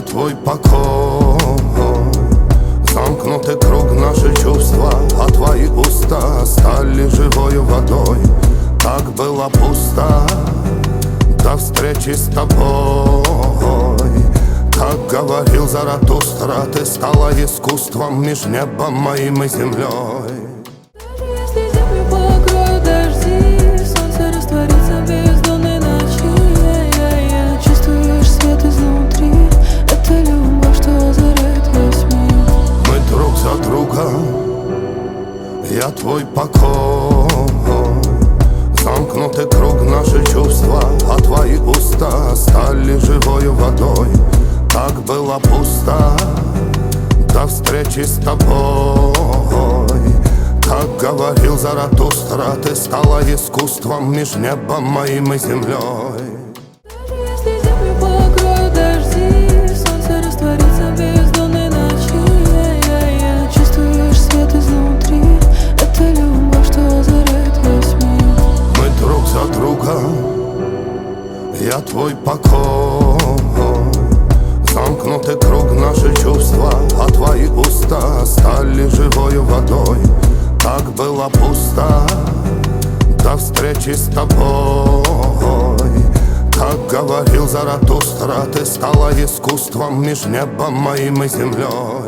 твой покой. Замкнутый круг наши чувства, а твои уста стали живою водой. Так было пусто до встречи с тобой. Как говорил Заратустра, ты стала искусством меж небом моим и землей. Если землю покроют дожди, солнце растворится в бездонной ночи. Чувствуешь свет изнутри, это любовь, что озаряет весь мир. Мы друг за другом, я твой покой. Замкнутый круг наши чувства, а твои уста стали живою водой. Так было пусто до встречи с тобой. Как говорил Заратустра, ты стала искусством меж небом моим и землей. Если землю покроют дожди, солнце растворится в бездонной ночи. Чувствуешь свет изнутри, это любовь, что озаряет весь мир. Мы друг за другом, я твой покой. Замкнутый круг наши чувства, а твои уста стали живою водой. Так было пусто до встречи с тобой. Как говорил Заратустра, ты стала искусством меж небом моим и землей.